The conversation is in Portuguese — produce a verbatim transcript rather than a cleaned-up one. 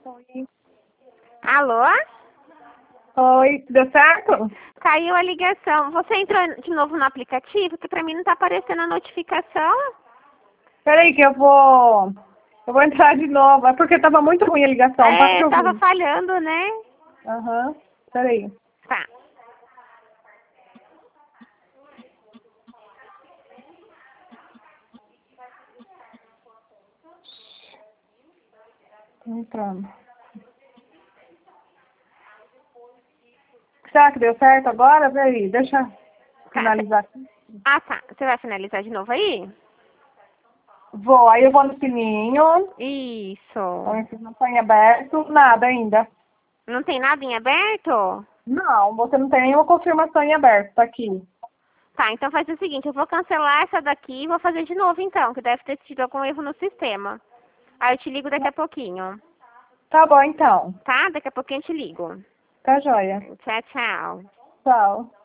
Oi. Alô? Oi, deu certo? Caiu a ligação. Você entrou de novo no aplicativo? Que pra mim não tá aparecendo a notificação. Peraí que eu vou... Eu vou entrar de novo. É porque tava muito ruim a ligação. Pode te É, tava ouvir. falhando, né? Aham. Peraí. Tá. Tô entrando. Será que deu certo agora? Peraí, deixa eu Tá. finalizar aqui. Ah, tá. Você vai finalizar de novo aí? Vou, aí eu vou no sininho. Isso. Não tem aberto. Nada ainda. Não tem nada em aberto? Não, você não tem nenhuma confirmação em aberto. Tá aqui. Tá, então faz o seguinte, eu vou cancelar essa daqui e vou fazer de novo então, que deve ter tido algum erro no sistema. Aí eu te ligo daqui a pouquinho. Tá bom, então. Tá? Daqui a pouquinho eu te ligo. Tá joia. Tchau, tchau. Tchau.